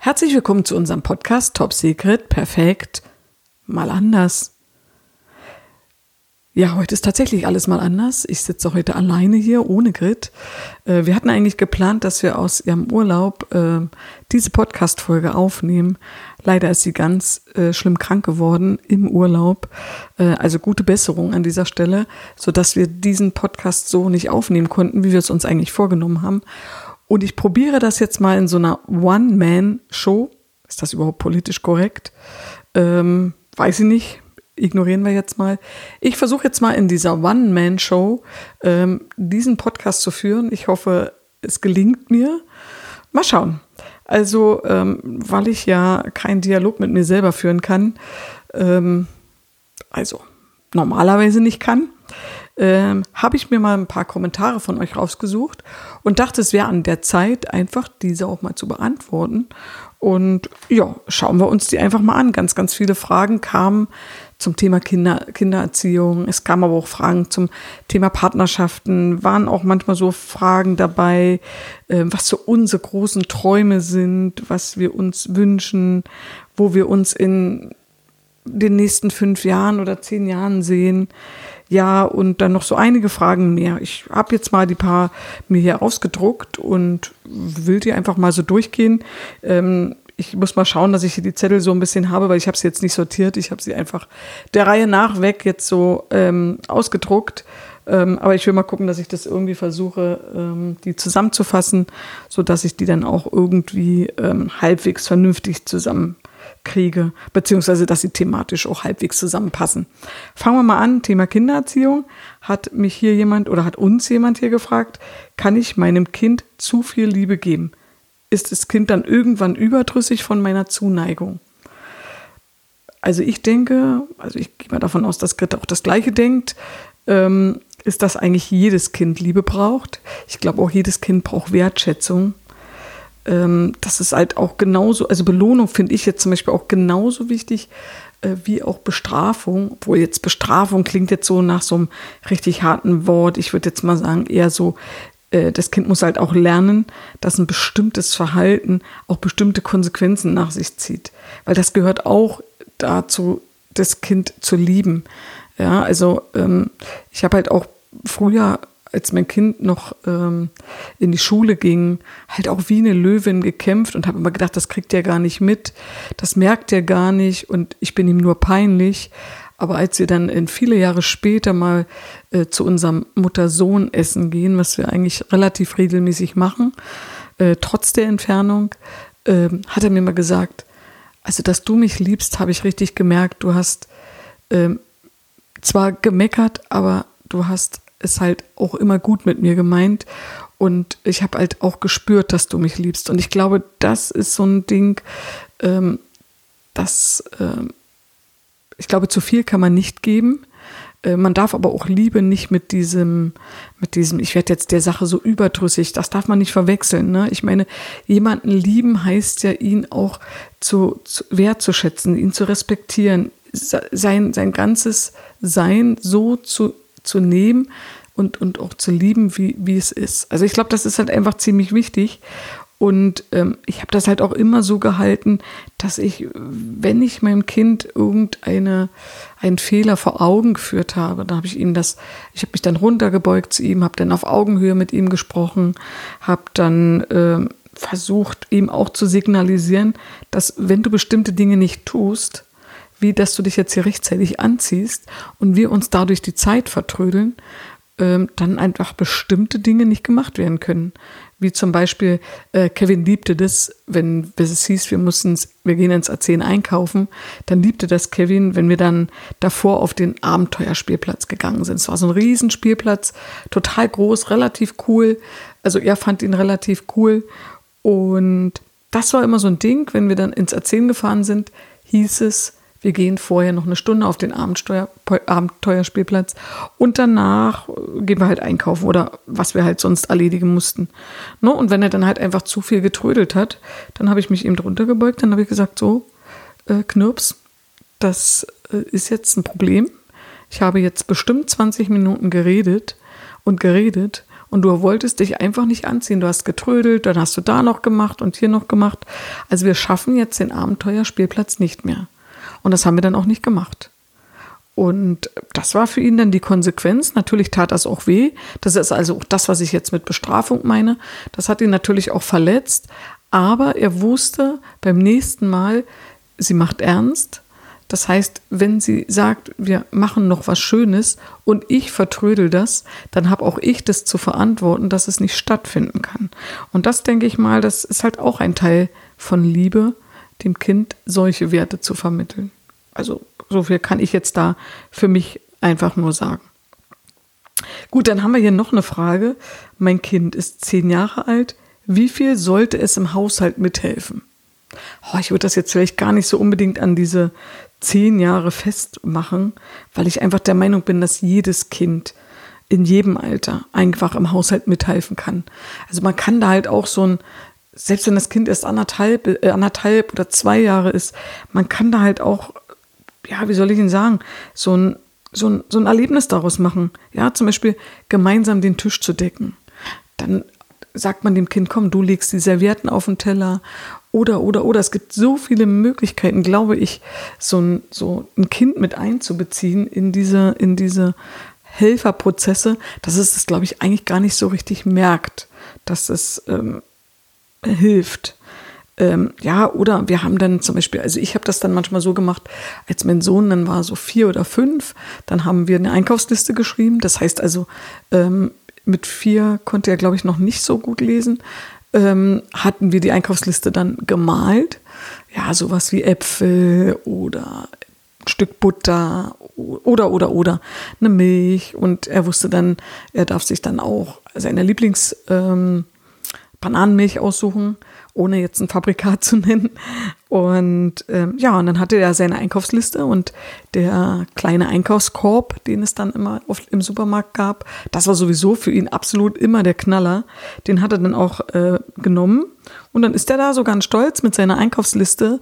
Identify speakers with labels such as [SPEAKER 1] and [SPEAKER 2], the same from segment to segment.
[SPEAKER 1] Herzlich willkommen zu unserem Podcast Top Secret, perfekt, mal anders. Ja, heute ist tatsächlich alles mal anders. Ich sitze heute alleine hier, ohne Grit. Wir hatten eigentlich geplant, dass wir aus ihrem Urlaub diese Podcast-Folge aufnehmen. Leider ist sie ganz schlimm krank geworden im Urlaub. Also gute Besserung an dieser Stelle, sodass wir diesen Podcast so nicht aufnehmen konnten, wie wir es uns eigentlich vorgenommen haben. Und ich probiere das jetzt mal in so einer One-Man-Show. Ist das überhaupt politisch korrekt? Weiß ich nicht. Ignorieren wir jetzt mal. Ich versuche jetzt mal in dieser One-Man-Show diesen Podcast zu führen. Ich hoffe, es gelingt mir. Mal schauen. Also, weil ich ja keinen Dialog mit mir selber führen kann, also normalerweise nicht kann, habe ich mir mal ein paar Kommentare von euch rausgesucht und dachte, es wäre an der Zeit, einfach diese auch mal zu beantworten. Und ja, schauen wir uns die einfach mal an. Ganz, ganz viele Fragen kamen zum Thema Kindererziehung. Es kamen aber auch Fragen zum Thema Partnerschaften. Waren auch manchmal so Fragen dabei, was so unsere großen Träume sind, was wir uns wünschen, wo wir uns in den nächsten 5 Jahren oder 10 Jahren sehen. Ja, und dann noch so einige Fragen mehr. Ich habe jetzt mal die paar mir hier ausgedruckt und will die einfach mal so durchgehen. Ich muss mal schauen, dass ich hier die Zettel so ein bisschen habe, weil ich habe sie jetzt nicht sortiert. Ich habe sie einfach der Reihe nach weg jetzt so ausgedruckt. Aber ich will mal gucken, dass ich das irgendwie versuche, die zusammenzufassen, sodass ich die dann auch irgendwie halbwegs vernünftig zusammenkriege, beziehungsweise dass sie thematisch auch halbwegs zusammenpassen. Fangen wir mal an, Thema Kindererziehung. Hat mich hier jemand oder hat uns jemand hier gefragt, kann ich meinem Kind zu viel Liebe geben? Ist das Kind dann irgendwann überdrüssig von meiner Zuneigung? Also ich denke, ich gehe mal davon aus, dass Greta auch das Gleiche denkt, ist, dass eigentlich jedes Kind Liebe braucht. Ich glaube auch, jedes Kind braucht Wertschätzung. Das ist halt auch genauso, also Belohnung finde ich jetzt zum Beispiel auch genauso wichtig wie auch Bestrafung. Obwohl jetzt Bestrafung klingt jetzt so nach so einem richtig harten Wort. Ich würde jetzt mal sagen, eher so, das Kind muss halt auch lernen, dass ein bestimmtes Verhalten auch bestimmte Konsequenzen nach sich zieht. Weil das gehört auch dazu, das Kind zu lieben. Ja, also ich habe halt auch früher, als mein Kind noch in die Schule ging, halt auch wie eine Löwin gekämpft und habe immer gedacht, das kriegt er gar nicht mit, das merkt er gar nicht und ich bin ihm nur peinlich. Aber als wir dann viele Jahre später mal zu unserem Mutter-Sohn-Essen gehen, was wir eigentlich relativ regelmäßig machen, trotz der Entfernung, hat er mir mal gesagt, also dass du mich liebst, habe ich richtig gemerkt. Du hast zwar gemeckert, aber du hast es halt auch immer gut mit mir gemeint. Und ich habe halt auch gespürt, dass du mich liebst. Und ich glaube, das ist so ein Ding, ich glaube, zu viel kann man nicht geben. Man darf aber auch Liebe nicht mit diesem, ich werde jetzt der Sache so überdrüssig, das darf man nicht verwechseln. Ne? Ich meine, jemanden lieben heißt ja, ihn auch zu wertzuschätzen, ihn zu respektieren, sein ganzes Sein so zu nehmen und auch zu lieben, wie es ist. Also ich glaube, das ist halt einfach ziemlich wichtig. Und ich habe das halt auch immer so gehalten, dass ich, wenn ich meinem Kind einen Fehler vor Augen geführt habe, dann ich habe mich dann runtergebeugt zu ihm, habe dann auf Augenhöhe mit ihm gesprochen, habe dann versucht, ihm auch zu signalisieren, dass wenn du bestimmte Dinge nicht tust, wie dass du dich jetzt hier rechtzeitig anziehst und wir uns dadurch die Zeit vertrödeln, dann einfach bestimmte Dinge nicht gemacht werden können. Wie zum Beispiel, Kevin liebte das, wenn es hieß, wir gehen ins A10 einkaufen, dann liebte das Kevin, wenn wir dann davor auf den Abenteuerspielplatz gegangen sind. Es war so ein Riesenspielplatz, total groß, relativ cool. Also er fand ihn relativ cool. Und das war immer so ein Ding, wenn wir dann ins A10 gefahren sind, hieß es, wir gehen vorher noch eine Stunde auf den Abenteuerspielplatz und danach gehen wir halt einkaufen oder was wir halt sonst erledigen mussten. No, und wenn er dann halt einfach zu viel getrödelt hat, dann habe ich mich ihm drunter gebeugt, dann habe ich gesagt, so, Knirps, das ist jetzt ein Problem. Ich habe jetzt bestimmt 20 Minuten geredet und und du wolltest dich einfach nicht anziehen. Du hast getrödelt, dann hast du da noch gemacht und hier noch gemacht. Also wir schaffen jetzt den Abenteuerspielplatz nicht mehr. Und das haben wir dann auch nicht gemacht. Und das war für ihn dann die Konsequenz. Natürlich tat das auch weh. Das ist also auch das, was ich jetzt mit Bestrafung meine. Das hat ihn natürlich auch verletzt. Aber er wusste beim nächsten Mal, sie macht ernst. Das heißt, wenn sie sagt, wir machen noch was Schönes und ich vertrödel das, dann habe auch ich das zu verantworten, dass es nicht stattfinden kann. Und das, denke ich mal, das ist halt auch ein Teil von Liebe, dem Kind solche Werte zu vermitteln. Also so viel kann ich jetzt da für mich einfach nur sagen. Gut, dann haben wir hier noch eine Frage. Mein Kind ist 10 Jahre alt. Wie viel sollte es im Haushalt mithelfen? Ich würde das jetzt vielleicht gar nicht so unbedingt an diese 10 Jahre festmachen, weil ich einfach der Meinung bin, dass jedes Kind in jedem Alter einfach im Haushalt mithelfen kann. Also man kann da halt auch selbst wenn das Kind erst anderthalb oder 2 Jahre ist, man kann da halt auch, ja, wie soll ich Ihnen sagen, so ein Erlebnis daraus machen. Ja, zum Beispiel gemeinsam den Tisch zu decken. Dann sagt man dem Kind, komm, du legst die Servietten auf den Teller oder. Es gibt so viele Möglichkeiten, glaube ich, so ein Kind mit einzubeziehen in diese Helferprozesse, dass es das, glaube ich, eigentlich gar nicht so richtig merkt, dass es hilft. Oder wir haben dann zum Beispiel, also ich habe das dann manchmal so gemacht, als mein Sohn dann war so 4 oder 5, dann haben wir eine Einkaufsliste geschrieben. Das heißt also, mit 4 konnte er, glaube ich, noch nicht so gut lesen, hatten wir die Einkaufsliste dann gemalt. Ja, sowas wie Äpfel oder ein Stück Butter oder eine Milch. Und er wusste dann, er darf sich dann auch seine Bananenmilch aussuchen, ohne jetzt ein Fabrikat zu nennen. Und und dann hatte er seine Einkaufsliste und der kleine Einkaufskorb, den es dann immer oft im Supermarkt gab, das war sowieso für ihn absolut immer der Knaller. Den hat er dann auch genommen und dann ist er da so ganz stolz mit seiner Einkaufsliste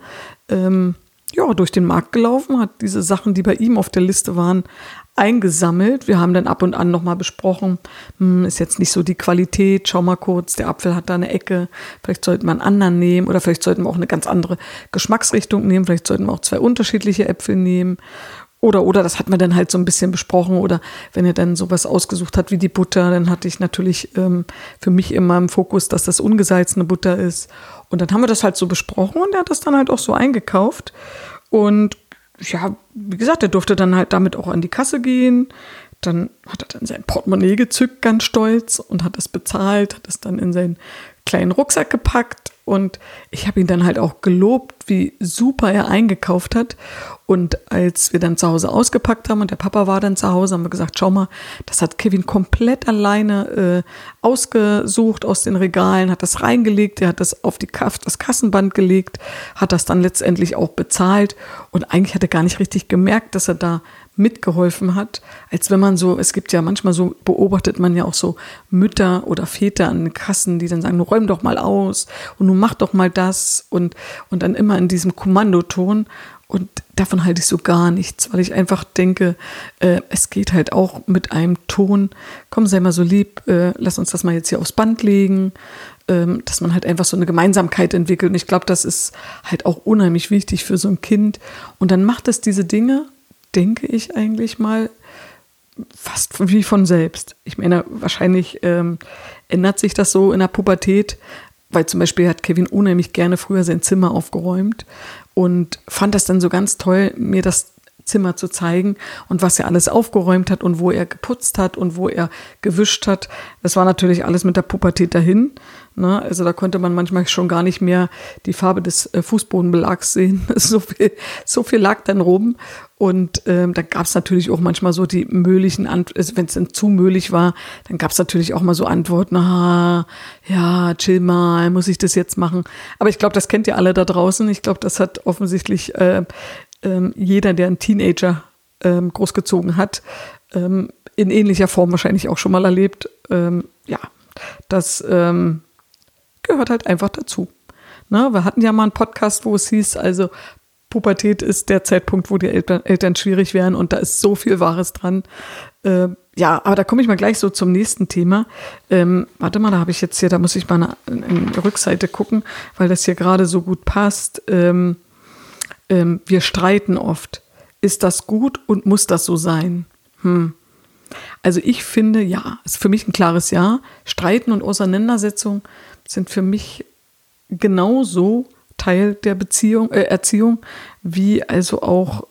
[SPEAKER 1] durch den Markt gelaufen, hat diese Sachen, die bei ihm auf der Liste waren, eingesammelt. Wir haben dann ab und an nochmal besprochen, ist jetzt nicht so die Qualität, schau mal kurz, der Apfel hat da eine Ecke, vielleicht sollten wir einen anderen nehmen oder vielleicht sollten wir auch eine ganz andere Geschmacksrichtung nehmen, vielleicht sollten wir auch 2 unterschiedliche Äpfel nehmen oder das hat man dann halt so ein bisschen besprochen oder wenn er dann sowas ausgesucht hat wie die Butter, dann hatte ich natürlich für mich immer im Fokus, dass das ungesalzene Butter ist und dann haben wir das halt so besprochen und er hat das dann halt auch so eingekauft und ja, wie gesagt, er durfte dann halt damit auch an die Kasse gehen. Dann hat er dann sein Portemonnaie gezückt, ganz stolz, und hat das bezahlt, hat es dann in seinen kleinen Rucksack gepackt. Und ich habe ihn dann halt auch gelobt, wie super er eingekauft hat. Und als wir dann zu Hause ausgepackt haben und der Papa war dann zu Hause, haben wir gesagt, schau mal, das hat Kevin komplett alleine ausgesucht aus den Regalen, hat das reingelegt, er hat das auf das Kassenband gelegt, hat das dann letztendlich auch bezahlt. Und eigentlich hat er gar nicht richtig gemerkt, dass er da mitgeholfen hat, als wenn man es gibt ja manchmal so, beobachtet man ja auch so Mütter oder Väter an den Kassen, die dann sagen, räum doch mal aus und nun mach doch mal das und dann immer in diesem Kommandoton und davon halte ich so gar nichts, weil ich einfach denke, es geht halt auch mit einem Ton, komm, sei mal so lieb, lass uns das mal jetzt hier aufs Band legen, dass man halt einfach so eine Gemeinsamkeit entwickelt und ich glaube, das ist halt auch unheimlich wichtig für so ein Kind und dann macht es diese Dinge, denke ich eigentlich mal, fast wie von selbst. Ich meine, wahrscheinlich ändert sich das so in der Pubertät, weil zum Beispiel hat Kevin unheimlich gerne früher sein Zimmer aufgeräumt und fand das dann so ganz toll, mir das Zimmer zu zeigen und was er alles aufgeräumt hat und wo er geputzt hat und wo er gewischt hat. Das war natürlich alles mit der Pubertät dahin. Ne? Also da konnte man manchmal schon gar nicht mehr die Farbe des Fußbodenbelags sehen. So viel lag dann rum. Und da gab es natürlich auch manchmal so die möglichen Antworten, wenn es dann zu möglich war, dann gab es natürlich auch mal so Antworten, ja, chill mal, muss ich das jetzt machen? Aber ich glaube, das kennt ihr alle da draußen. Ich glaube, das hat offensichtlich jeder, der einen Teenager großgezogen hat, in ähnlicher Form wahrscheinlich auch schon mal erlebt. Das gehört halt einfach dazu. Ne? Wir hatten ja mal einen Podcast, wo es hieß, also Pubertät ist der Zeitpunkt, wo die Eltern schwierig werden und da ist so viel Wahres dran. Ja, aber da komme ich mal gleich so zum nächsten Thema. Warte mal, da muss ich mal in die Rückseite gucken, weil das hier gerade so gut passt. Wir streiten oft. Ist das gut und muss das so sein? Also ich finde, ja, ist für mich ein klares Ja. Streiten und Auseinandersetzung sind für mich genauso Teil der Erziehung, wie also auch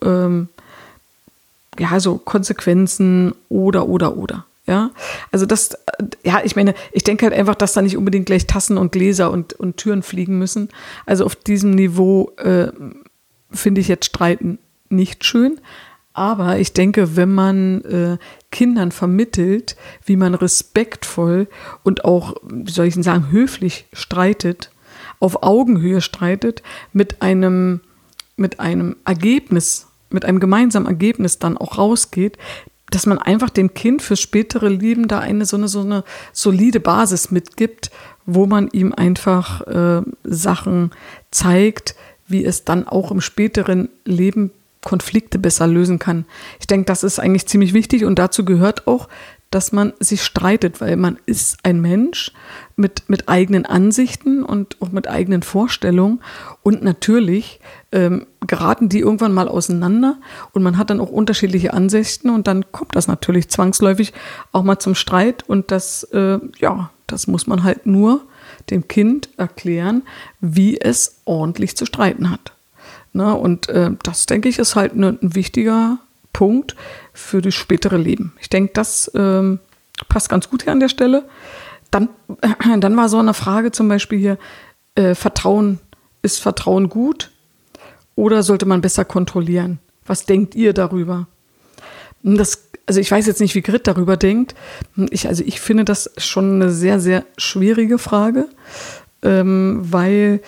[SPEAKER 1] so Konsequenzen oder. Ja, also ich denke halt einfach, dass da nicht unbedingt gleich Tassen und Gläser und Türen fliegen müssen. Also auf diesem Niveau finde ich jetzt Streiten nicht schön. Aber ich denke, wenn man Kindern vermittelt, wie man respektvoll und auch, wie soll ich denn sagen, höflich streitet, auf Augenhöhe streitet, mit einem Ergebnis, mit einem gemeinsamen Ergebnis dann auch rausgeht, dass man einfach dem Kind fürs spätere Leben da so eine solide Basis mitgibt, wo man ihm einfach Sachen zeigt, wie es dann auch im späteren Leben Konflikte besser lösen kann. Ich denke, das ist eigentlich ziemlich wichtig und dazu gehört auch, dass man sich streitet, weil man ist ein Mensch mit eigenen Ansichten und auch mit eigenen Vorstellungen und natürlich geraten die irgendwann mal auseinander und man hat dann auch unterschiedliche Ansichten und dann kommt das natürlich zwangsläufig auch mal zum Streit und das muss man halt nur dem Kind erklären, wie es ordentlich zu streiten hat. Na, und das, denke ich, ist halt ein wichtiger Punkt für das spätere Leben. Ich denke, das passt ganz gut hier an der Stelle. Dann war so eine Frage zum Beispiel hier, Vertrauen, ist Vertrauen gut oder sollte man besser kontrollieren? Was denkt ihr darüber? Also ich weiß jetzt nicht, wie Grit darüber denkt. Ich finde das schon eine sehr, sehr schwierige Frage, weil,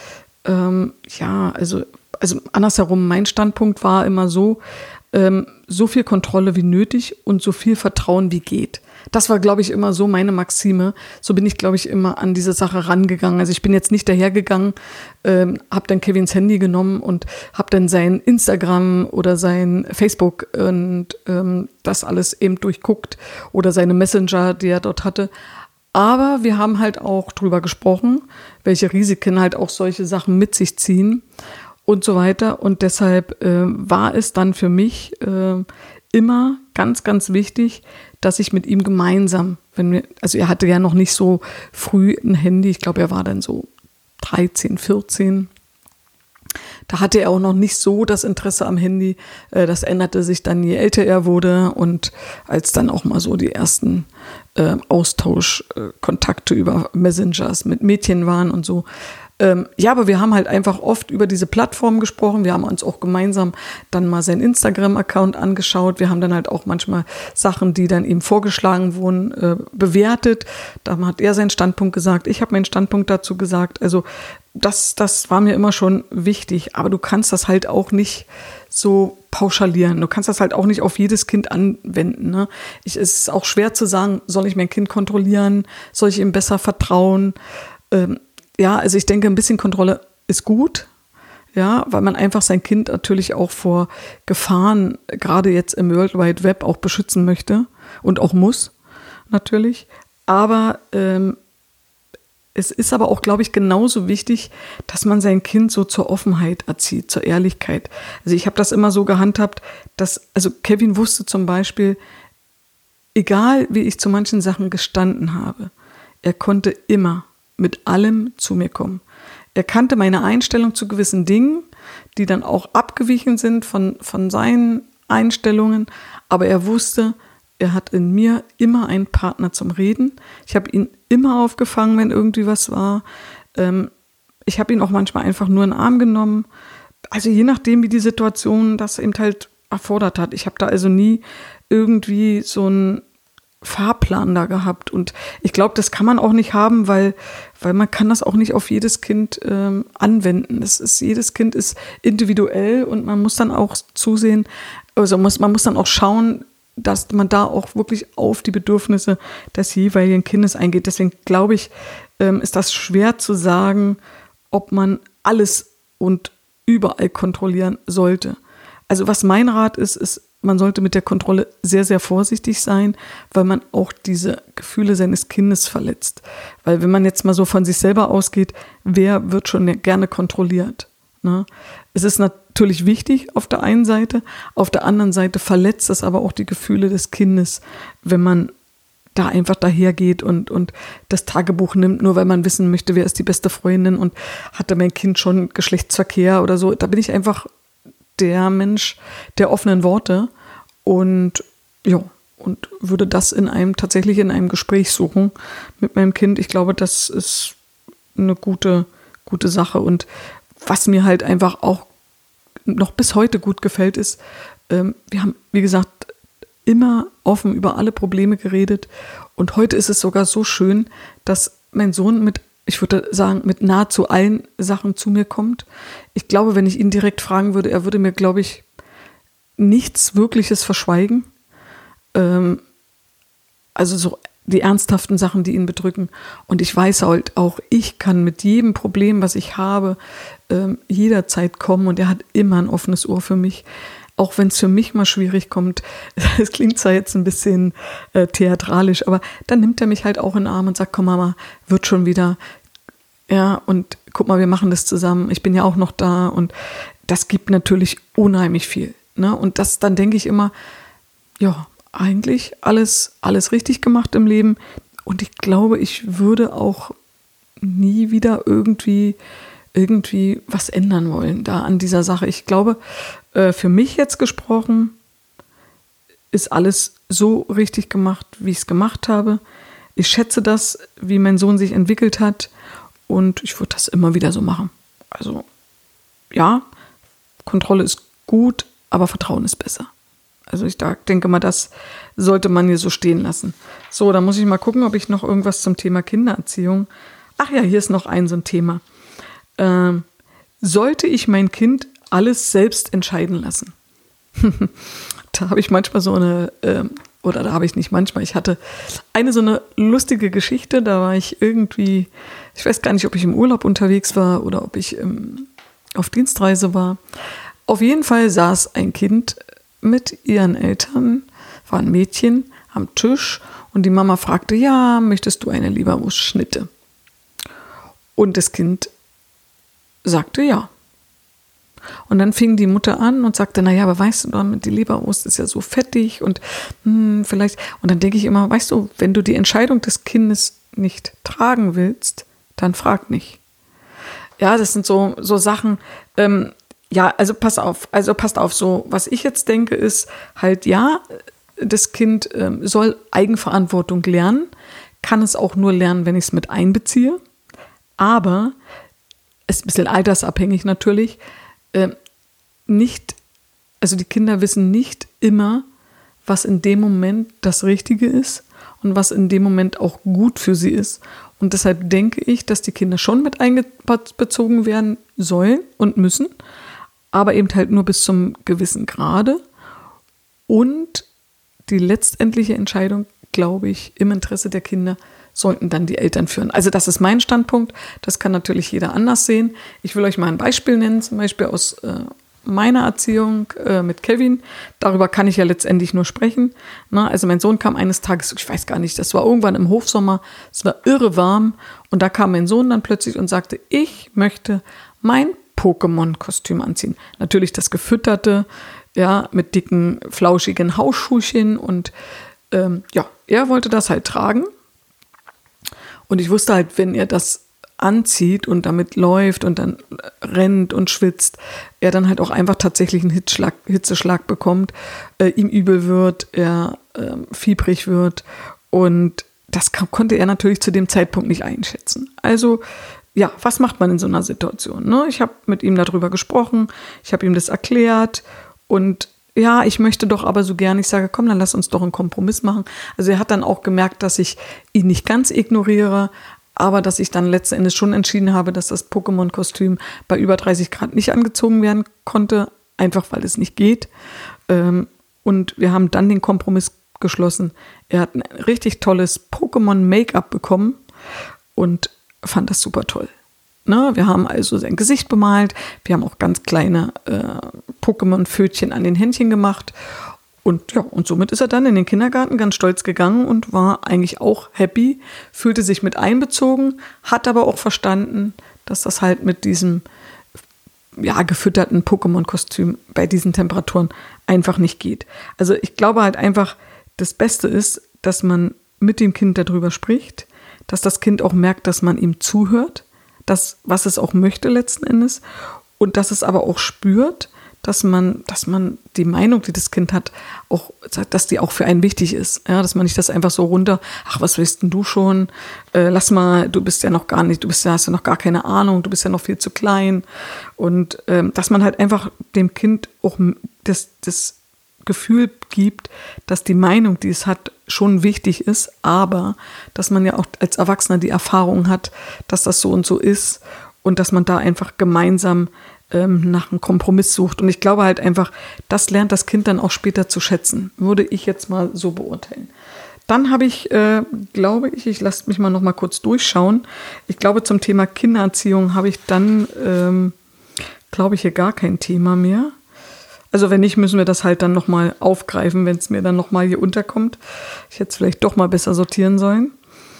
[SPEAKER 1] also andersherum, mein Standpunkt war immer so viel Kontrolle wie nötig und so viel Vertrauen wie geht. Das war, glaube ich, immer so meine Maxime. So bin ich, glaube ich, immer an diese Sache rangegangen. Also ich bin jetzt nicht dahergegangen, habe dann Kevins Handy genommen und habe dann sein Instagram oder sein Facebook und das alles eben durchguckt oder seine Messenger, die er dort hatte. Aber wir haben halt auch drüber gesprochen, welche Risiken halt auch solche Sachen mit sich ziehen und so weiter. Und deshalb war es dann für mich immer ganz, ganz wichtig, dass ich mit ihm gemeinsam, er hatte ja noch nicht so früh ein Handy, ich glaube, er war dann so 13, 14. Da hatte er auch noch nicht so das Interesse am Handy. Das änderte sich dann, je älter er wurde und als dann auch mal so die ersten Austauschkontakte über Messengers mit Mädchen waren und so. Aber wir haben halt einfach oft über diese Plattform gesprochen. Wir haben uns auch gemeinsam dann mal seinen Instagram-Account angeschaut. Wir haben dann halt auch manchmal Sachen, die dann ihm vorgeschlagen wurden, bewertet. Da hat er seinen Standpunkt gesagt. Ich habe meinen Standpunkt dazu gesagt. Also das war mir immer schon wichtig. Aber du kannst das halt auch nicht so pauschalieren. Du kannst das halt auch nicht auf jedes Kind anwenden. Ne? Es ist auch schwer zu sagen, soll ich mein Kind kontrollieren? Soll ich ihm besser vertrauen? Also ich denke, ein bisschen Kontrolle ist gut, ja, weil man einfach sein Kind natürlich auch vor Gefahren, gerade jetzt im World Wide Web, auch beschützen möchte und auch muss, natürlich. Aber es ist aber auch, glaube ich, genauso wichtig, dass man sein Kind so zur Offenheit erzieht, zur Ehrlichkeit. Also ich habe das immer so gehandhabt, also Kevin wusste zum Beispiel, egal wie ich zu manchen Sachen gestanden habe, er konnte immer mit allem zu mir kommen. Er kannte meine Einstellung zu gewissen Dingen, die dann auch abgewichen sind von seinen Einstellungen, aber er wusste, er hat in mir immer einen Partner zum Reden. Ich habe ihn immer aufgefangen, wenn irgendwie was war. Ich habe ihn auch manchmal einfach nur in den Arm genommen. Also je nachdem, wie die Situation das eben halt erfordert hat. Ich habe da also nie irgendwie so einen Fahrplan da gehabt und ich glaube, das kann man auch nicht haben, weil man kann das auch nicht auf jedes Kind anwenden. Jedes Kind ist individuell und man muss dann auch zusehen, also man muss dann auch schauen, dass man da auch wirklich auf die Bedürfnisse des jeweiligen Kindes eingeht. Deswegen glaube ich, ist das schwer zu sagen, ob man alles und überall kontrollieren sollte. Also was mein Rat ist man sollte mit der Kontrolle sehr, sehr vorsichtig sein, weil man auch diese Gefühle seines Kindes verletzt. Weil wenn man jetzt mal so von sich selber ausgeht, wer wird schon gerne kontrolliert? Ne? Es ist natürlich wichtig auf der einen Seite, auf der anderen Seite verletzt es aber auch die Gefühle des Kindes, wenn man da einfach dahergeht und das Tagebuch nimmt, nur weil man wissen möchte, wer ist die beste Freundin und hatte mein Kind schon Geschlechtsverkehr oder so. Da bin ich einfach der Mensch der offenen Worte und ja, und würde das tatsächlich in einem Gespräch suchen mit meinem Kind. Ich glaube, das ist eine gute Sache. Und was mir halt einfach auch noch bis heute gut gefällt, ist, wir haben, wie gesagt, immer offen über alle Probleme geredet. Und heute ist es sogar so schön, dass mein Sohn ich würde sagen, mit nahezu allen Sachen zu mir kommt. Ich glaube, wenn ich ihn direkt fragen würde, er würde mir, glaube ich, nichts Wirkliches verschweigen. Also so die ernsthaften Sachen, die ihn bedrücken. Und ich weiß halt auch, ich kann mit jedem Problem, was ich habe, jederzeit kommen. Und er hat immer ein offenes Ohr für mich. Auch wenn es für mich mal schwierig kommt, es klingt zwar jetzt ein bisschen theatralisch, aber dann nimmt er mich halt auch in den Arm und sagt, komm Mama, wird schon wieder. Ja, und guck mal, wir machen das zusammen. Ich bin ja auch noch da und das gibt natürlich unheimlich viel. Ne? Und dann denke ich immer, ja, eigentlich alles richtig gemacht im Leben. Und ich glaube, ich würde auch nie wieder irgendwie was ändern wollen da an dieser Sache. Ich glaube, für mich jetzt gesprochen, ist alles so richtig gemacht, wie ich es gemacht habe. Ich schätze das, wie mein Sohn sich entwickelt hat und ich würde das immer wieder so machen. Also ja, Kontrolle ist gut, aber Vertrauen ist besser. Also ich denke mal, das sollte man hier so stehen lassen. So, dann muss ich mal gucken, ob ich noch irgendwas zum Thema Kindererziehung. Ach ja, hier ist noch so ein Thema. Sollte ich mein Kind alles selbst entscheiden lassen? Da habe ich manchmal da habe ich nicht manchmal, ich hatte so eine lustige Geschichte, da war ich irgendwie, ich weiß gar nicht, ob ich im Urlaub unterwegs war oder ob ich auf Dienstreise war. Auf jeden Fall saß ein Kind mit ihren Eltern, war ein Mädchen, am Tisch und die Mama fragte, ja, möchtest du eine Leberwurstschnitte? Und das Kind sagte ja. Und dann fing die Mutter an und sagte, naja, aber weißt du, die Leberwurst ist ja so fettig und vielleicht. Und dann denke ich immer, weißt du, wenn du die Entscheidung des Kindes nicht tragen willst, dann frag nicht. Ja, das sind so Sachen, ja, also passt auf, so, was ich jetzt denke ist halt, ja, das Kind soll Eigenverantwortung lernen, kann es auch nur lernen, wenn ich es mit einbeziehe, aber ist ein bisschen altersabhängig natürlich, also die Kinder wissen nicht immer, was in dem Moment das Richtige ist und was in dem Moment auch gut für sie ist. Und deshalb denke ich, dass die Kinder schon mit einbezogen werden sollen und müssen, aber eben halt nur bis zum gewissen Grade. Und die letztendliche Entscheidung, glaube ich, im Interesse der Kinder sollten dann die Eltern führen. Also das ist mein Standpunkt. Das kann natürlich jeder anders sehen. Ich will euch mal ein Beispiel nennen, zum Beispiel aus meiner Erziehung mit Kevin. Darüber kann ich ja letztendlich nur sprechen. Also mein Sohn kam eines Tages, ich weiß gar nicht, das war irgendwann im Hochsommer, es war irre warm und da kam mein Sohn dann plötzlich und sagte, ich möchte mein Pokémon-Kostüm anziehen. Natürlich das gefütterte, ja, mit dicken, flauschigen Hausschuhchen und ja, er wollte das halt tragen. Und ich wusste halt, wenn er das anzieht und damit läuft und dann rennt und schwitzt, er dann halt auch einfach tatsächlich einen Hitzeschlag bekommt, ihm übel wird, er fiebrig wird und das konnte er natürlich zu dem Zeitpunkt nicht einschätzen. Also ja, was macht man in so einer Situation? Ne? Ich habe mit ihm darüber gesprochen, ich habe ihm das erklärt und ja, ich möchte doch aber so gern, ich sage, komm, dann lass uns doch einen Kompromiss machen. Also er hat dann auch gemerkt, dass ich ihn nicht ganz ignoriere, aber dass ich dann letzten Endes schon entschieden habe, dass das Pokémon-Kostüm bei über 30 Grad nicht angezogen werden konnte, einfach weil es nicht geht. Und wir haben dann den Kompromiss geschlossen. Er hat ein richtig tolles Pokémon-Make-up bekommen und fand das super toll. Ne? Wir haben also sein Gesicht bemalt, wir haben auch ganz kleine Pokémon-Pfötchen an den Händchen gemacht Und ja, und somit ist er dann in den Kindergarten ganz stolz gegangen und war eigentlich auch happy, fühlte sich mit einbezogen, hat aber auch verstanden, dass das halt mit diesem gefütterten Pokémon-Kostüm bei diesen Temperaturen einfach nicht geht. Also ich glaube halt einfach, das Beste ist, dass man mit dem Kind darüber spricht, dass das Kind auch merkt, dass man ihm zuhört, was es auch möchte letzten Endes und dass es aber auch spürt, dass man die Meinung, die das Kind hat, auch sagt, dass die auch für einen wichtig ist. Ja, dass man nicht das einfach so runter, ach, was willst denn du schon? Lass mal, du bist ja noch gar nicht, hast ja noch gar keine Ahnung, du bist ja noch viel zu klein. Und dass man halt einfach dem Kind auch das Gefühl gibt, dass die Meinung, die es hat, schon wichtig ist, aber dass man ja auch als Erwachsener die Erfahrung hat, dass das so und so ist und dass man da einfach gemeinsam nach einem Kompromiss sucht. Und ich glaube halt einfach, das lernt das Kind dann auch später zu schätzen, würde ich jetzt mal so beurteilen. Dann habe ich, ich lasse mich mal noch mal kurz durchschauen. Ich glaube, zum Thema Kindererziehung habe ich dann, hier gar kein Thema mehr. Also wenn nicht, müssen wir das halt dann noch mal aufgreifen, wenn es mir dann noch mal hier unterkommt. Ich hätte es vielleicht doch mal besser sortieren sollen.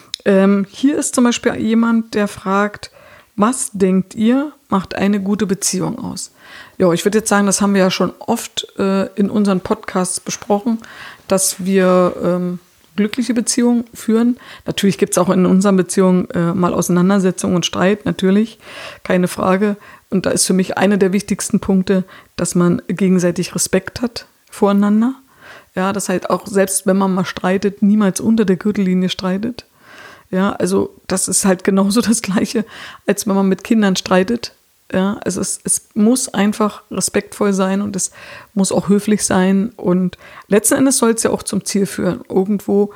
[SPEAKER 1] Hier ist zum Beispiel jemand, der fragt, was denkt ihr, macht eine gute Beziehung aus? Ja, ich würde jetzt sagen, das haben wir ja schon oft in unseren Podcasts besprochen, dass wir glückliche Beziehungen führen. Natürlich gibt es auch in unseren Beziehungen mal Auseinandersetzungen und Streit, natürlich, keine Frage. Und da ist für mich einer der wichtigsten Punkte, dass man gegenseitig Respekt hat voreinander. Ja, dass halt auch, selbst wenn man mal streitet, niemals unter der Gürtellinie streitet. Ja, also das ist halt genauso das Gleiche, als wenn man mit Kindern streitet. Ja, also es muss einfach respektvoll sein und es muss auch höflich sein. Und letzten Endes soll es ja auch zum Ziel führen. Irgendwo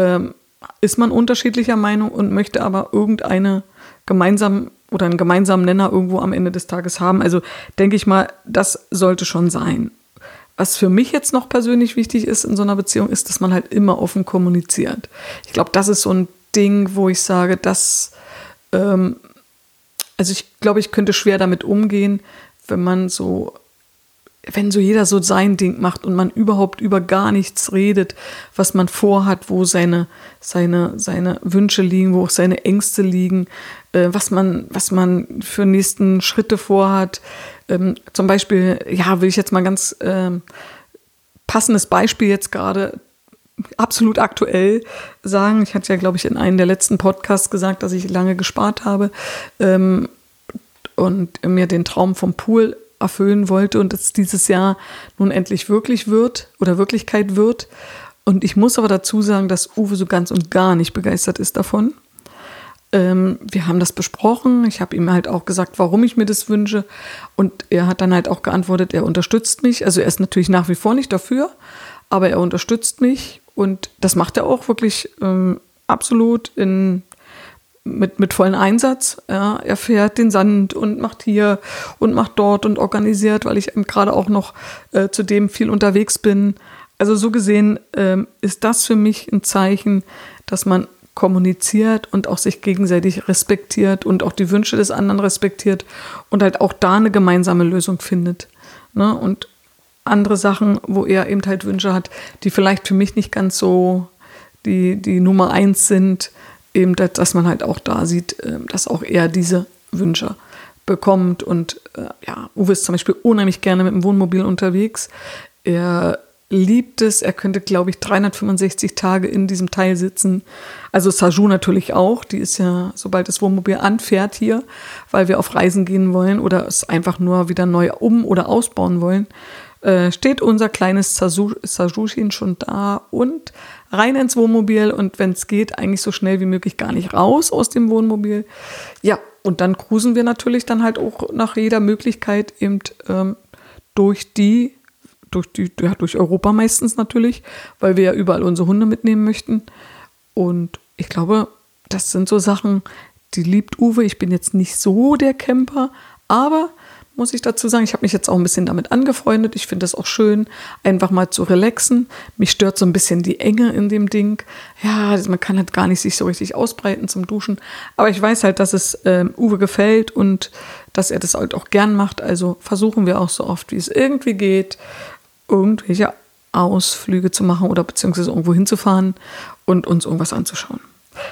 [SPEAKER 1] ist man unterschiedlicher Meinung und möchte aber einen gemeinsamen Nenner irgendwo am Ende des Tages haben. Also denke ich mal, das sollte schon sein. Was für mich jetzt noch persönlich wichtig ist in so einer Beziehung, ist, dass man halt immer offen kommuniziert. Ich glaube, das ist so ein Ding, wo ich sage, ich glaube, ich könnte schwer damit umgehen, wenn so jeder so sein Ding macht und man überhaupt über gar nichts redet, was man vorhat, wo seine Wünsche liegen, wo auch seine Ängste liegen, was man für nächsten Schritte vorhat. Zum Beispiel, will ich jetzt mal ganz passendes Beispiel jetzt gerade absolut aktuell sagen. Ich hatte ja, glaube ich, in einem der letzten Podcasts gesagt, dass ich lange gespart habe und mir den Traum vom Pool erfüllen wollte und es dieses Jahr nun endlich Wirklichkeit wird. Und ich muss aber dazu sagen, dass Uwe so ganz und gar nicht begeistert ist davon. Wir haben das besprochen. Ich habe ihm halt auch gesagt, warum ich mir das wünsche. Und er hat dann halt auch geantwortet, er unterstützt mich. Also er ist natürlich nach wie vor nicht dafür, aber er unterstützt mich. Und das macht er auch wirklich absolut mit vollen Einsatz. Ja. Er fährt den Sand und macht hier und macht dort und organisiert, weil ich gerade auch noch zudem viel unterwegs bin. Also so gesehen ist das für mich ein Zeichen, dass man kommuniziert und auch sich gegenseitig respektiert und auch die Wünsche des anderen respektiert und halt auch da eine gemeinsame Lösung findet. Ne? Und andere Sachen, wo er eben halt Wünsche hat, die vielleicht für mich nicht ganz so die Nummer 1 sind, eben, dass man halt auch da sieht, dass auch er diese Wünsche bekommt. Und Uwe ist zum Beispiel unheimlich gerne mit dem Wohnmobil unterwegs. Er liebt es. Er könnte, glaube ich, 365 Tage in diesem Teil sitzen. Also Saju natürlich auch. Die ist ja, sobald das Wohnmobil anfährt hier, weil wir auf Reisen gehen wollen oder es einfach nur wieder neu oder ausbauen wollen, steht unser kleines Sajuchen schon da und rein ins Wohnmobil und wenn es geht, eigentlich so schnell wie möglich gar nicht raus aus dem Wohnmobil. Ja, und dann cruisen wir natürlich dann halt auch nach jeder Möglichkeit eben durch Europa meistens natürlich, weil wir ja überall unsere Hunde mitnehmen möchten. Und ich glaube, das sind so Sachen, die liebt Uwe. Ich bin jetzt nicht so der Camper, aber muss ich dazu sagen, ich habe mich jetzt auch ein bisschen damit angefreundet. Ich finde es auch schön, einfach mal zu relaxen. Mich stört so ein bisschen die Enge in dem Ding. Ja, man kann halt gar nicht sich so richtig ausbreiten zum Duschen. Aber ich weiß halt, dass es Uwe gefällt und dass er das halt auch gern macht. Also versuchen wir auch so oft, wie es irgendwie geht, irgendwelche Ausflüge zu machen oder beziehungsweise irgendwo hinzufahren und uns irgendwas anzuschauen.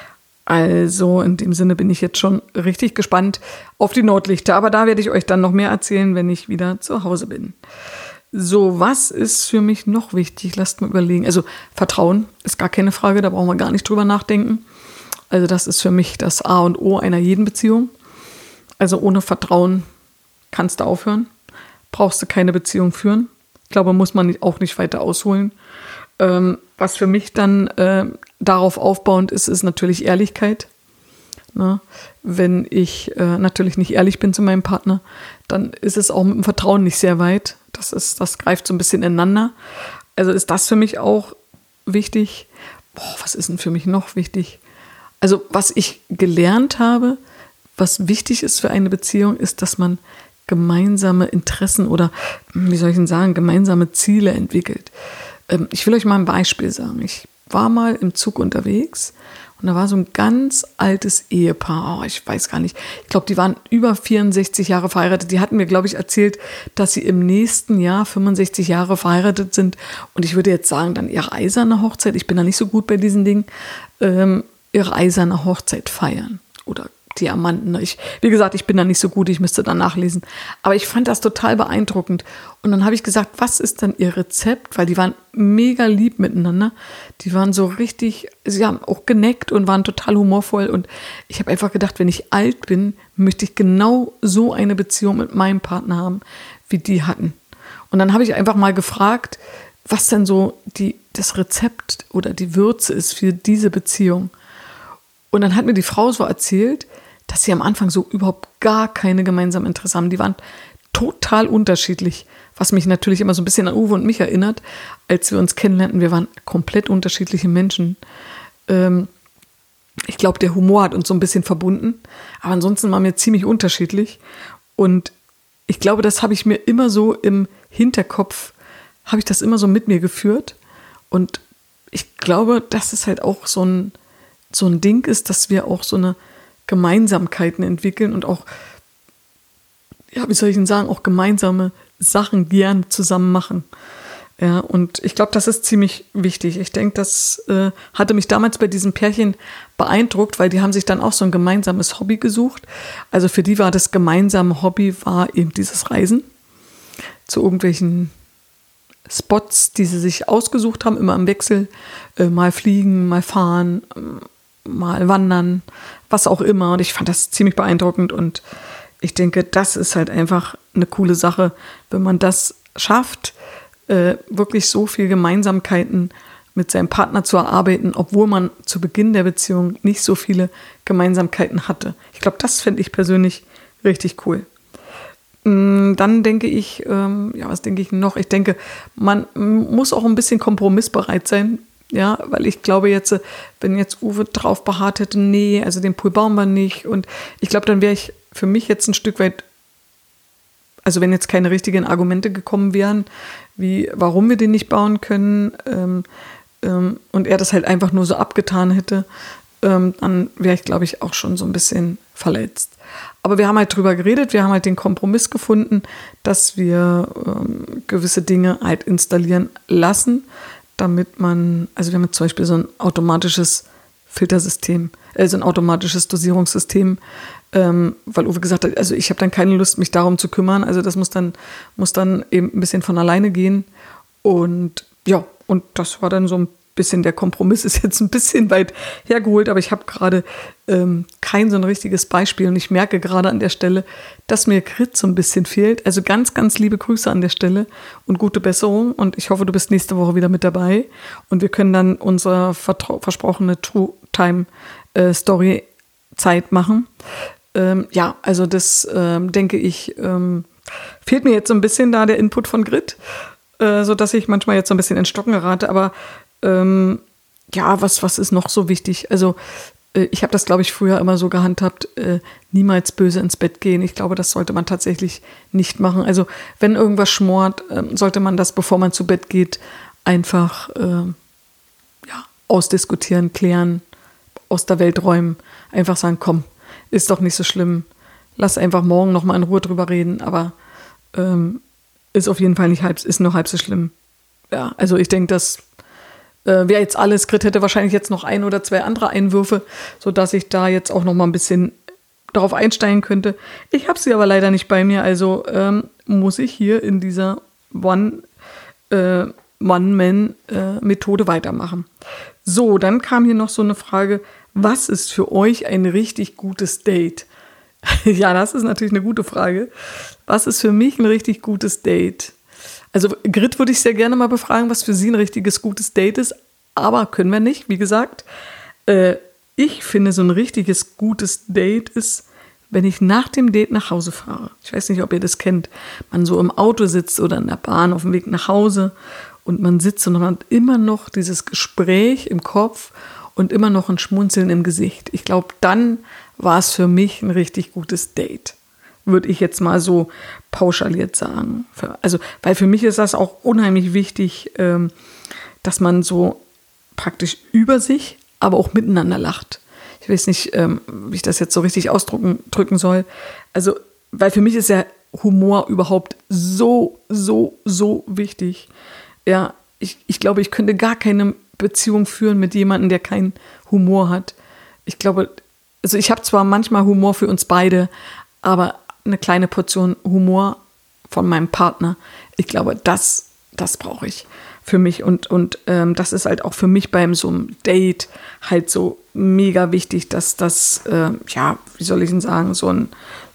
[SPEAKER 1] Also in dem Sinne bin ich jetzt schon richtig gespannt auf die Nordlichter. Aber da werde ich euch dann noch mehr erzählen, wenn ich wieder zu Hause bin. So, was ist für mich noch wichtig? Lasst mal überlegen. Also Vertrauen ist gar keine Frage, da brauchen wir gar nicht drüber nachdenken. Also das ist für mich das A und O einer jeden Beziehung. Also ohne Vertrauen kannst du aufhören. Brauchst du keine Beziehung führen. Ich glaube, muss man auch nicht weiter ausholen. Was für mich dann darauf aufbauend ist, ist natürlich Ehrlichkeit. Ne? Wenn ich natürlich nicht ehrlich bin zu meinem Partner, dann ist es auch mit dem Vertrauen nicht sehr weit. Das greift so ein bisschen ineinander. Also ist das für mich auch wichtig. Was ist denn für mich noch wichtig? Also was ich gelernt habe, was wichtig ist für eine Beziehung, ist, dass man gemeinsame Interessen oder, wie soll ich denn sagen, gemeinsame Ziele entwickelt. Ich will euch mal ein Beispiel sagen. Ich war mal im Zug unterwegs und da war so ein ganz altes Ehepaar. Ich weiß gar nicht. Ich glaube, die waren über 64 Jahre verheiratet. Die hatten mir, glaube ich, erzählt, dass sie im nächsten Jahr 65 Jahre verheiratet sind. Und ich würde jetzt sagen, dann ihre eiserne Hochzeit, ich bin da nicht so gut bei diesen Dingen, ihre eiserne Hochzeit feiern oder Diamanten. Wie gesagt, ich bin da nicht so gut, ich müsste da nachlesen. Aber ich fand das total beeindruckend. Und dann habe ich gesagt, was ist dann ihr Rezept? Weil die waren mega lieb miteinander. Die waren so richtig, sie haben auch geneckt und waren total humorvoll. Und ich habe einfach gedacht, wenn ich alt bin, möchte ich genau so eine Beziehung mit meinem Partner haben, wie die hatten. Und dann habe ich einfach mal gefragt, was denn so das Rezept oder die Würze ist für diese Beziehung. Und dann hat mir die Frau so erzählt, dass sie am Anfang so überhaupt gar keine gemeinsamen Interessen haben. Die waren total unterschiedlich, was mich natürlich immer so ein bisschen an Uwe und mich erinnert, als wir uns kennenlernten. Wir waren komplett unterschiedliche Menschen. Ich glaube, der Humor hat uns so ein bisschen verbunden, aber ansonsten waren wir ziemlich unterschiedlich. Und ich glaube, das habe ich mir immer so im Hinterkopf, habe ich das immer so mit mir geführt. Und ich glaube, dass es halt auch so ein Ding ist, dass wir auch so eine Gemeinsamkeiten entwickeln und auch, ja, wie soll ich denn sagen, auch gemeinsame Sachen gern zusammen machen. Ja, und ich glaube, das ist ziemlich wichtig. Ich denke, das hatte mich damals bei diesem Pärchen beeindruckt, weil die haben sich dann auch so ein gemeinsames Hobby gesucht. Also für die war das gemeinsame Hobby, war eben dieses Reisen zu irgendwelchen Spots, die sie sich ausgesucht haben, immer im Wechsel, mal fliegen, mal fahren, mal wandern, was auch immer. Und ich fand das ziemlich beeindruckend und ich denke, das ist halt einfach eine coole Sache, wenn man das schafft, wirklich so viel Gemeinsamkeiten mit seinem Partner zu erarbeiten, obwohl man zu Beginn der Beziehung nicht so viele Gemeinsamkeiten hatte. Ich glaube, das fände ich persönlich richtig cool. Dann denke ich, was denke ich noch? Ich denke, man muss auch ein bisschen kompromissbereit sein. Ja, weil ich glaube jetzt, wenn jetzt Uwe drauf beharrt hätte, nee, also den Pool bauen wir nicht. Und ich glaube, dann wäre ich für mich jetzt ein Stück weit, also wenn jetzt keine richtigen Argumente gekommen wären, wie warum wir den nicht bauen können, und er das halt einfach nur so abgetan hätte, dann wäre ich, glaube ich, auch schon so ein bisschen verletzt. Aber wir haben halt drüber geredet, wir haben halt den Kompromiss gefunden, dass wir gewisse Dinge halt installieren lassen, damit man, also wir haben zum Beispiel so ein automatisches Filtersystem, so ein automatisches Dosierungssystem, weil Uwe gesagt hat, also ich habe dann keine Lust, mich darum zu kümmern, also das muss dann eben ein bisschen von alleine gehen und ja, und das war dann so ein bisschen, der Kompromiss ist jetzt ein bisschen weit hergeholt, aber ich habe gerade kein so ein richtiges Beispiel und ich merke gerade an der Stelle, dass mir Grit so ein bisschen fehlt. Also ganz, ganz liebe Grüße an der Stelle und gute Besserung und ich hoffe, du bist nächste Woche wieder mit dabei und wir können dann unsere versprochene True Time Story Zeit machen. Also das denke ich, fehlt mir jetzt so ein bisschen da der Input von Grit, sodass ich manchmal jetzt so ein bisschen ins Stocken gerate, aber was ist noch so wichtig? Also ich habe das, glaube ich, früher immer so gehandhabt, niemals böse ins Bett gehen. Ich glaube, das sollte man tatsächlich nicht machen. Also wenn irgendwas schmort, sollte man das, bevor man zu Bett geht, einfach ausdiskutieren, klären, aus der Welt räumen. Einfach sagen, komm, ist doch nicht so schlimm. Lass einfach morgen noch mal in Ruhe drüber reden, aber ist auf jeden Fall ist nur halb so schlimm, Ja, also ich denke, das wäre jetzt alles. Grit hätte wahrscheinlich jetzt noch 1 oder 2 andere Einwürfe, sodass ich da jetzt auch noch mal ein bisschen darauf einsteigen könnte. Ich habe sie aber leider nicht bei mir, also muss ich hier in dieser One-Man-Methode weitermachen. So, dann kam hier noch so eine Frage, was ist für euch ein richtig gutes Date? Ja, das ist natürlich eine gute Frage. Was ist für mich ein richtig gutes Date? Also Grit würde ich sehr gerne mal befragen, was für sie ein richtiges gutes Date ist, aber können wir nicht, wie gesagt. Ich finde, so ein richtiges gutes Date ist, wenn ich nach dem Date nach Hause fahre. Ich weiß nicht, ob ihr das kennt. Man so im Auto sitzt oder in der Bahn auf dem Weg nach Hause und man sitzt und man hat immer noch dieses Gespräch im Kopf und immer noch ein Schmunzeln im Gesicht. Ich glaube, dann war es für mich ein richtig gutes Date. Würde ich jetzt mal so pauschaliert sagen. Also, weil für mich ist das auch unheimlich wichtig, dass man so praktisch über sich, aber auch miteinander lacht. Ich weiß nicht, wie ich das jetzt so richtig ausdrücken soll. Also, weil für mich ist ja Humor überhaupt so wichtig. Ja, ich glaube, ich könnte gar keine Beziehung führen mit jemandem, der keinen Humor hat. Ich glaube, also ich habe zwar manchmal Humor für uns beide, aber eine kleine Portion Humor von meinem Partner, ich glaube, das brauche ich für mich und das ist halt auch für mich beim so einem Date halt so mega wichtig, dass das, wie soll ich denn sagen, so ein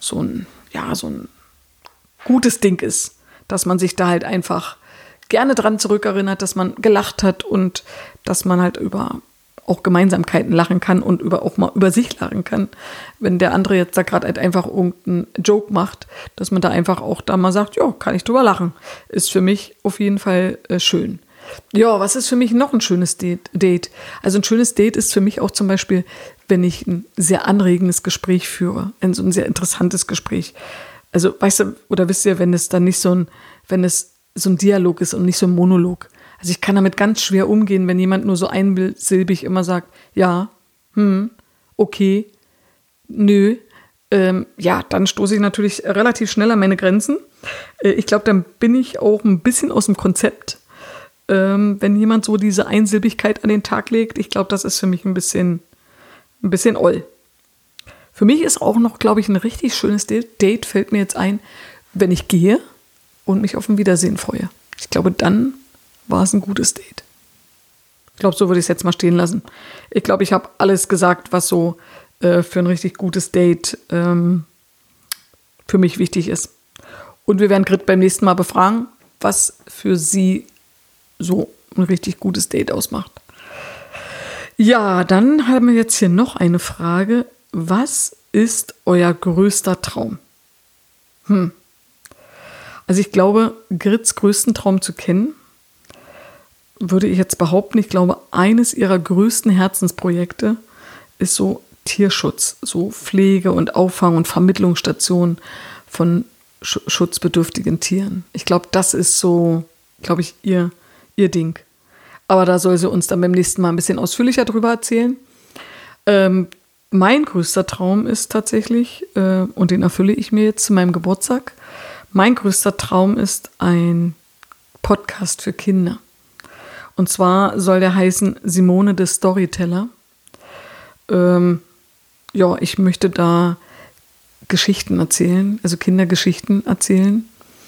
[SPEAKER 1] gutes Ding ist, dass man sich da halt einfach gerne dran zurückerinnert, dass man gelacht hat und dass man halt über auch Gemeinsamkeiten lachen kann und auch mal über sich lachen kann. Wenn der andere jetzt da gerade halt einfach irgendeinen Joke macht, dass man da einfach auch da mal sagt, ja, kann ich drüber lachen. Ist für mich auf jeden Fall schön. Ja, was ist für mich noch ein schönes Date? Also ein schönes Date ist für mich auch zum Beispiel, wenn ich ein sehr anregendes Gespräch führe, so ein sehr interessantes Gespräch. Also weißt du, oder wisst ihr, wenn es so ein Dialog ist und nicht so ein Monolog. Also ich kann damit ganz schwer umgehen, wenn jemand nur so einsilbig immer sagt, ja, okay, nö. Dann stoße ich natürlich relativ schnell an meine Grenzen. Ich glaube, dann bin ich auch ein bisschen aus dem Konzept, wenn jemand so diese Einsilbigkeit an den Tag legt. Ich glaube, das ist für mich ein bisschen oll. Für mich ist auch noch, glaube ich, ein richtig schönes Date, fällt mir jetzt ein, wenn ich gehe und mich auf ein Wiedersehen freue. Ich glaube, dann war es ein gutes Date. Ich glaube, so würde ich es jetzt mal stehen lassen. Ich glaube, ich habe alles gesagt, was so für ein richtig gutes Date für mich wichtig ist. Und wir werden Grit beim nächsten Mal befragen, was für sie so ein richtig gutes Date ausmacht. Ja, dann haben wir jetzt hier noch eine Frage. Was ist euer größter Traum? Also ich glaube, Grits größten Traum zu kennen, würde ich jetzt behaupten. Ich glaube, eines ihrer größten Herzensprojekte ist so Tierschutz, so Pflege und Auffang- und Vermittlungsstation von schutzbedürftigen Tieren. Ich glaube, das ist so, glaube ich, ihr Ding. Aber da soll sie uns dann beim nächsten Mal ein bisschen ausführlicher drüber erzählen. Mein größter Traum ist tatsächlich, und den erfülle ich mir jetzt zu meinem Geburtstag, mein größter Traum ist ein Podcast für Kinder. Und zwar soll der heißen Simone the Storyteller. Ich möchte da Geschichten erzählen, also Kindergeschichten erzählen.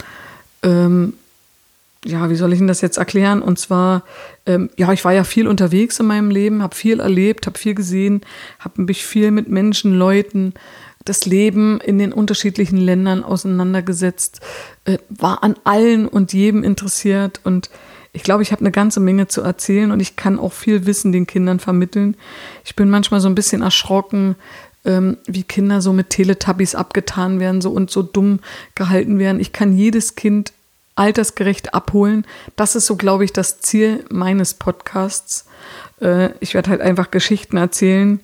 [SPEAKER 1] Wie soll ich Ihnen das jetzt erklären? Und zwar, ich war ja viel unterwegs in meinem Leben, habe viel erlebt, habe viel gesehen, habe mich viel mit Menschen, Leuten, das Leben in den unterschiedlichen Ländern auseinandergesetzt, war an allen und jedem interessiert und ich glaube, ich habe eine ganze Menge zu erzählen und ich kann auch viel Wissen den Kindern vermitteln. Ich bin manchmal so ein bisschen erschrocken, wie Kinder so mit Teletubbies abgetan werden so dumm gehalten werden. Ich kann jedes Kind altersgerecht abholen. Das ist so, glaube ich, das Ziel meines Podcasts. Ich werde halt einfach Geschichten erzählen.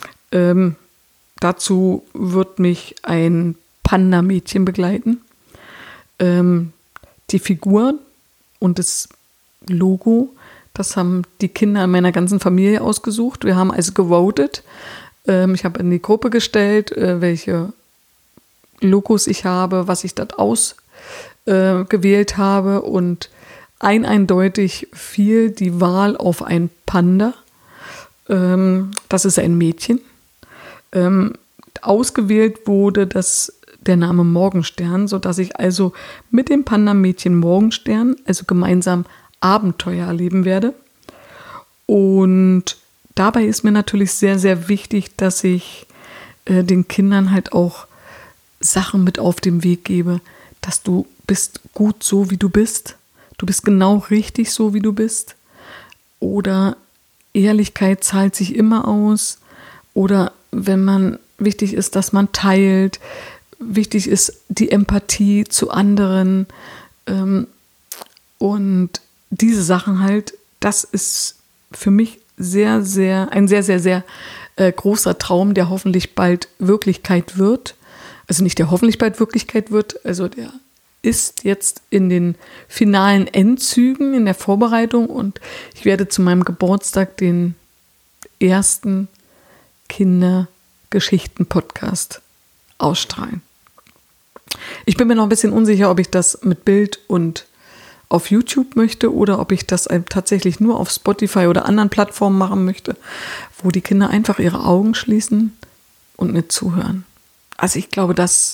[SPEAKER 1] Dazu wird mich ein Panda-Mädchen begleiten. Die Figur und das Logo, das haben die Kinder in meiner ganzen Familie ausgesucht. Wir haben also gewotet. Ich habe in die Gruppe gestellt, welche Logos ich habe, was ich dort ausgewählt habe und eindeutig fiel die Wahl auf ein Panda. Das ist ein Mädchen. Ausgewählt wurde der Name Morgenstern, sodass ich also mit dem Panda-Mädchen Morgenstern, also gemeinsam Abenteuer erleben werde. Und dabei ist mir natürlich sehr, sehr wichtig, dass ich den Kindern halt auch Sachen mit auf den Weg gebe, dass du bist gut so, wie du bist. Du bist genau richtig so, wie du bist. Oder Ehrlichkeit zahlt sich immer aus. Oder wichtig ist, dass man teilt. Wichtig ist die Empathie zu anderen. Und diese Sachen halt, das ist für mich ein sehr, sehr, sehr großer Traum, der hoffentlich bald Wirklichkeit wird. Also nicht der hoffentlich bald Wirklichkeit wird, also der ist jetzt in den finalen Endzügen, in der Vorbereitung, und ich werde zu meinem Geburtstag den ersten Kindergeschichten-Podcast ausstrahlen. Ich bin mir noch ein bisschen unsicher, ob ich das mit Bild und auf YouTube möchte oder ob ich das tatsächlich nur auf Spotify oder anderen Plattformen machen möchte, wo die Kinder einfach ihre Augen schließen und mir zuhören. Also ich glaube, das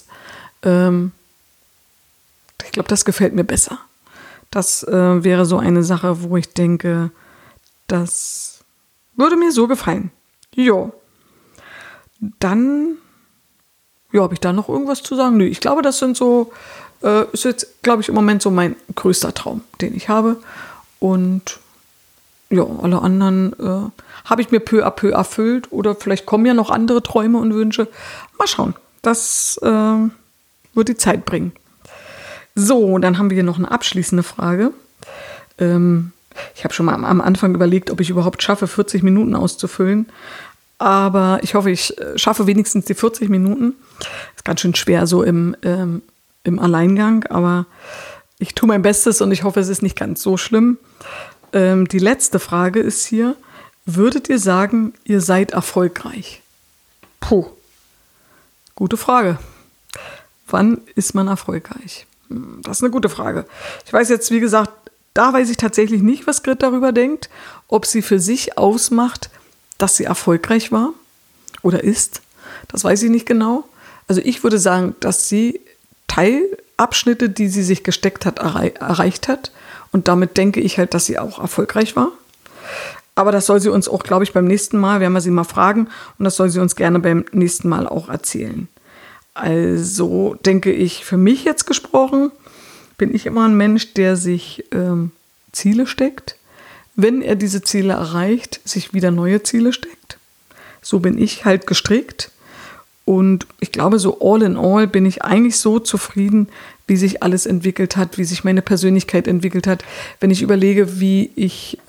[SPEAKER 1] gefällt mir besser. Das wäre so eine Sache, wo ich denke, das würde mir so gefallen. Jo. Dann, habe ich da noch irgendwas zu sagen? Nö, ich glaube, das ist jetzt, glaube ich, im Moment so mein größter Traum, den ich habe. Und ja, alle anderen habe ich mir peu à peu erfüllt. Oder vielleicht kommen ja noch andere Träume und Wünsche. Mal schauen. Das wird die Zeit bringen. So, dann haben wir hier noch eine abschließende Frage. Ich habe schon mal am Anfang überlegt, ob ich überhaupt schaffe, 40 Minuten auszufüllen. Aber ich hoffe, ich schaffe wenigstens die 40 Minuten. Ist ganz schön schwer so im Alleingang, aber ich tue mein Bestes und ich hoffe, es ist nicht ganz so schlimm. Die letzte Frage ist hier: Würdet ihr sagen, ihr seid erfolgreich? Puh, gute Frage. Wann ist man erfolgreich? Das ist eine gute Frage. Ich weiß jetzt, wie gesagt, da weiß ich tatsächlich nicht, was Grit darüber denkt, ob sie für sich ausmacht, dass sie erfolgreich war oder ist. Das weiß ich nicht genau. Also ich würde sagen, dass sie Teilabschnitte, die sie sich gesteckt hat, erreicht hat. Und damit denke ich halt, dass sie auch erfolgreich war. Aber das soll sie uns auch, glaube ich, beim nächsten Mal, werden wir sie mal fragen. Und das soll sie uns gerne beim nächsten Mal auch erzählen. Also denke ich, für mich jetzt gesprochen, bin ich immer ein Mensch, der sich Ziele steckt. Wenn er diese Ziele erreicht, sich wieder neue Ziele steckt. So bin ich halt gestrickt. Und ich glaube, so all in all bin ich eigentlich so zufrieden, wie sich alles entwickelt hat, wie sich meine Persönlichkeit entwickelt hat. Wenn ich überlege, wie ich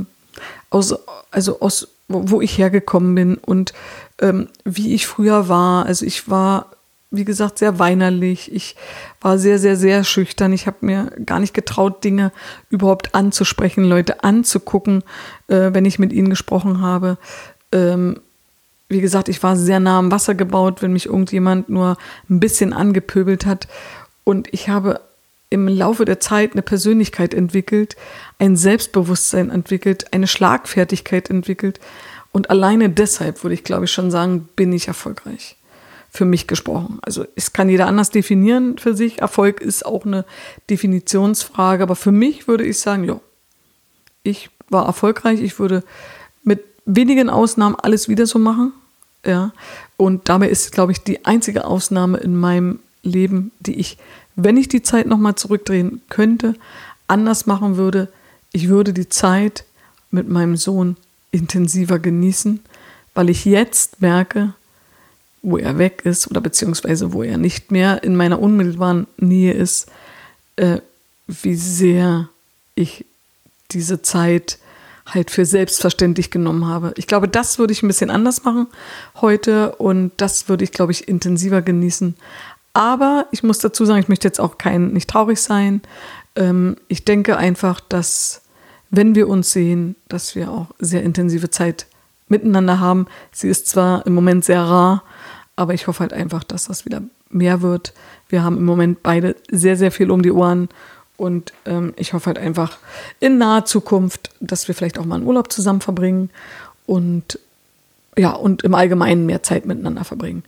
[SPEAKER 1] wo ich hergekommen bin und wie ich früher war. Also ich war, wie gesagt, sehr weinerlich. Ich war sehr, sehr, sehr schüchtern. Ich habe mir gar nicht getraut, Dinge überhaupt anzusprechen, Leute anzugucken, wenn ich mit ihnen gesprochen habe. Wie gesagt, ich war sehr nah am Wasser gebaut, wenn mich irgendjemand nur ein bisschen angepöbelt hat. Und ich habe im Laufe der Zeit eine Persönlichkeit entwickelt, ein Selbstbewusstsein entwickelt, eine Schlagfertigkeit entwickelt. Und alleine deshalb würde ich, glaube ich, schon sagen, bin ich erfolgreich. Für mich gesprochen. Also es kann jeder anders definieren für sich. Erfolg ist auch eine Definitionsfrage. Aber für mich würde ich sagen, ja, ich war erfolgreich. Ich würde mit wenigen Ausnahmen alles wieder so machen. Ja. Und dabei ist, glaube ich, die einzige Ausnahme in meinem Leben, die ich, wenn ich die Zeit nochmal zurückdrehen könnte, anders machen würde. Ich würde die Zeit mit meinem Sohn intensiver genießen, weil ich jetzt merke, wo er weg ist oder beziehungsweise wo er nicht mehr in meiner unmittelbaren Nähe ist, wie sehr ich diese Zeit halt für selbstverständlich genommen habe. Ich glaube, das würde ich ein bisschen anders machen heute und das würde ich, glaube ich, intensiver genießen. Aber ich muss dazu sagen, ich möchte jetzt auch nicht traurig sein. Ich denke einfach, dass, wenn wir uns sehen, dass wir auch sehr intensive Zeit miteinander haben. Sie ist zwar im Moment sehr rar, aber ich hoffe halt einfach, dass das wieder mehr wird. Wir haben im Moment beide sehr, sehr viel um die Ohren Und ich hoffe halt einfach in naher Zukunft, dass wir vielleicht auch mal einen Urlaub zusammen verbringen und im Allgemeinen mehr Zeit miteinander verbringen.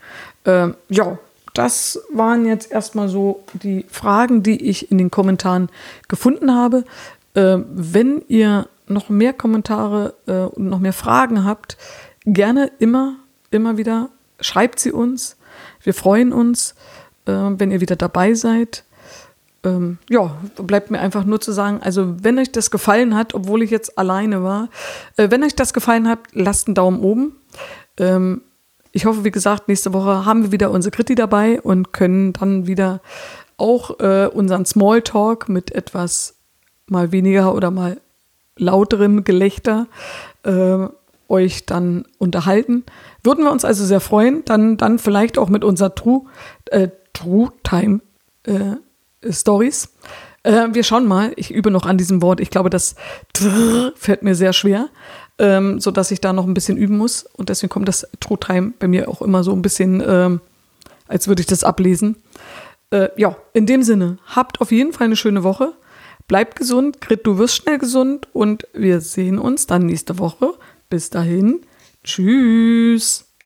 [SPEAKER 1] Das waren jetzt erstmal so die Fragen, die ich in den Kommentaren gefunden habe. Wenn ihr noch mehr Kommentare und noch mehr Fragen habt, gerne immer wieder schreibt sie uns. Wir freuen uns, wenn ihr wieder dabei seid. Bleibt mir einfach nur zu sagen, also wenn euch das gefallen hat, obwohl ich jetzt alleine war, wenn euch das gefallen hat, lasst einen Daumen oben. Ich hoffe, wie gesagt, nächste Woche haben wir wieder unsere Kritti dabei und können dann wieder auch unseren Smalltalk mit etwas mal weniger oder mal lauterem Gelächter euch dann unterhalten. Würden wir uns also sehr freuen, dann vielleicht auch mit unserer True Time Stories. Wir schauen mal, ich übe noch an diesem Wort. Ich glaube, das fällt mir sehr schwer, sodass ich da noch ein bisschen üben muss. Und deswegen kommt das True Time bei mir auch immer so ein bisschen, als würde ich das ablesen. In dem Sinne, habt auf jeden Fall eine schöne Woche. Bleibt gesund, Grit, du wirst schnell gesund und wir sehen uns dann nächste Woche. Bis dahin, tschüss.